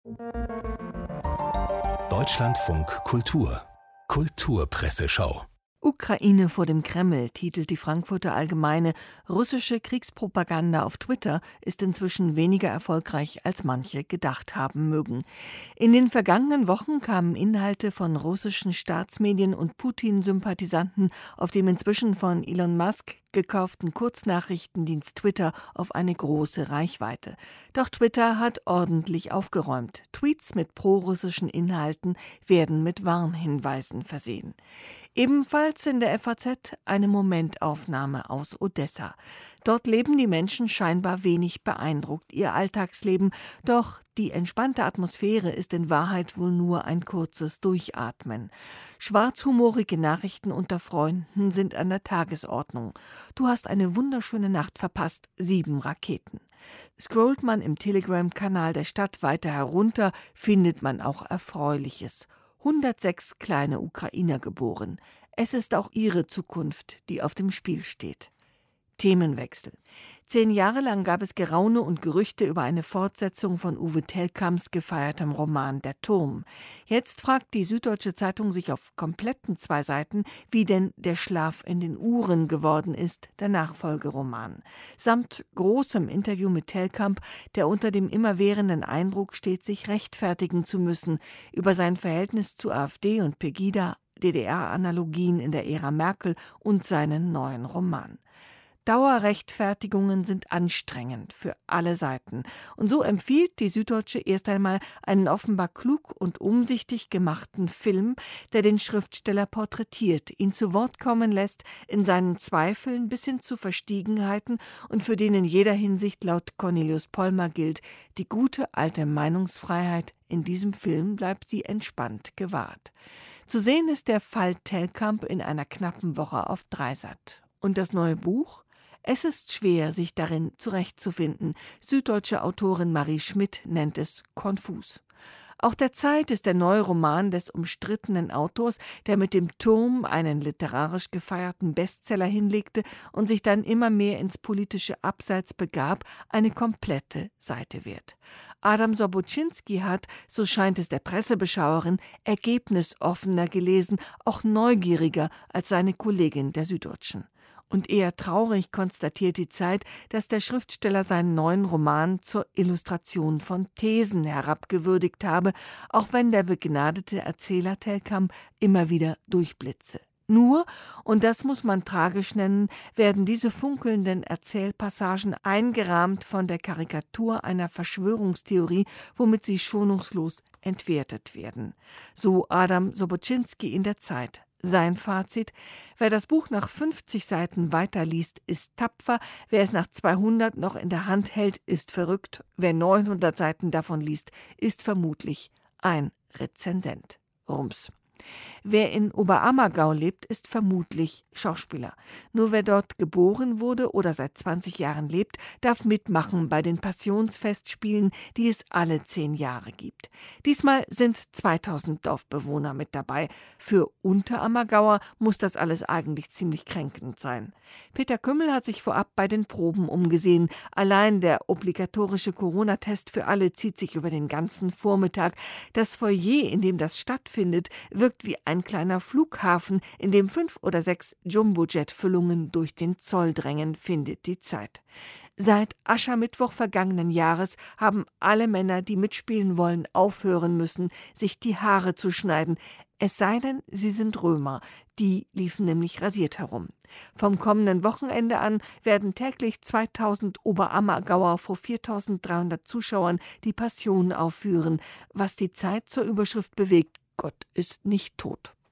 Deutschlandfunk Kultur Kulturpresseschau. Ukraine vor dem Kreml, titelt die Frankfurter Allgemeine. Russische Kriegspropaganda auf Twitter ist inzwischen weniger erfolgreich, als manche gedacht haben mögen. In den vergangenen Wochen kamen Inhalte von russischen Staatsmedien und Putin-Sympathisanten auf dem inzwischen von Elon Musk gekauften Kurznachrichtendienst Twitter auf eine große Reichweite. Doch Twitter hat ordentlich aufgeräumt. Tweets mit prorussischen Inhalten werden mit Warnhinweisen versehen. Ebenfalls in der FAZ eine Momentaufnahme aus Odessa. Dort leben die Menschen scheinbar wenig beeindruckt, ihr Alltagsleben. Doch die entspannte Atmosphäre ist in Wahrheit wohl nur ein kurzes Durchatmen. Schwarzhumorige Nachrichten unter Freunden sind an der Tagesordnung. Du hast eine wunderschöne Nacht verpasst, 7 Raketen. Scrollt man im Telegram-Kanal der Stadt weiter herunter, findet man auch Erfreuliches. 106 kleine Ukrainer geboren. Es ist auch ihre Zukunft, die auf dem Spiel steht. Themenwechsel. 10 Jahre lang gab es Geraune und Gerüchte über eine Fortsetzung von Uwe Tellkamps gefeiertem Roman Der Turm. Jetzt fragt die Süddeutsche Zeitung sich auf kompletten 2 Seiten, wie denn Der Schlaf in den Uhren geworden ist, der Nachfolgeroman. Samt großem Interview mit Tellkamp, der unter dem immerwährenden Eindruck steht, sich rechtfertigen zu müssen über sein Verhältnis zu AfD und Pegida, DDR-Analogien in der Ära Merkel und seinen neuen Roman. Dauerrechtfertigungen sind anstrengend für alle Seiten. Und so empfiehlt die Süddeutsche erst einmal einen offenbar klug und umsichtig gemachten Film, der den Schriftsteller porträtiert, ihn zu Wort kommen lässt in seinen Zweifeln bis hin zu Verstiegenheiten und für den in jeder Hinsicht laut Cornelius Pollmer gilt, die gute alte Meinungsfreiheit, in diesem Film bleibt sie entspannt gewahrt. Zu sehen ist der Fall Tellkamp in einer knappen Woche auf Dreisat. Und das neue Buch? Es ist schwer, sich darin zurechtzufinden. Süddeutsche Autorin Marie Schmidt nennt es konfus. Auch der Zeit ist der neue Roman des umstrittenen Autors, der mit dem Turm einen literarisch gefeierten Bestseller hinlegte und sich dann immer mehr ins politische Abseits begab, eine komplette Seite wert. Adam Sobocinski hat, so scheint es der Pressebeschauerin, ergebnisoffener gelesen, auch neugieriger als seine Kollegin der Süddeutschen. Und eher traurig konstatiert die Zeit, dass der Schriftsteller seinen neuen Roman zur Illustration von Thesen herabgewürdigt habe, auch wenn der begnadete Erzähler Tellkamp immer wieder durchblitze. Nur, und das muss man tragisch nennen, werden diese funkelnden Erzählpassagen eingerahmt von der Karikatur einer Verschwörungstheorie, womit sie schonungslos entwertet werden. So Adam Sobocinski in der Zeit. Sein Fazit: Wer das Buch nach 50 Seiten weiterliest, ist tapfer. Wer es nach 200 noch in der Hand hält, ist verrückt. Wer 900 Seiten davon liest, ist vermutlich ein Rezensent. Rums. Wer in Oberammergau lebt, ist vermutlich Schauspieler. Nur wer dort geboren wurde oder seit 20 Jahren lebt, darf mitmachen bei den Passionsfestspielen, die es alle 10 Jahre gibt. Diesmal sind 2000 Dorfbewohner mit dabei. Für Unterammergauer muss das alles eigentlich ziemlich kränkend sein. Peter Kümmel hat sich vorab bei den Proben umgesehen. Allein der obligatorische Corona-Test für alle zieht sich über den ganzen Vormittag. Das Foyer, in dem das stattfindet, wirkt wie ein kleiner Flughafen, in dem 5 oder 6 Jumbojet-Füllungen durch den Zoll drängen, findet die Zeit. Seit Aschermittwoch vergangenen Jahres haben alle Männer, die mitspielen wollen, aufhören müssen, sich die Haare zu schneiden. Es sei denn, sie sind Römer. Die liefen nämlich rasiert herum. Vom kommenden Wochenende an werden täglich 2000 Oberammergauer vor 4300 Zuschauern die Passion aufführen, was die Zeit zur Überschrift bewegt: Gott ist nicht tot.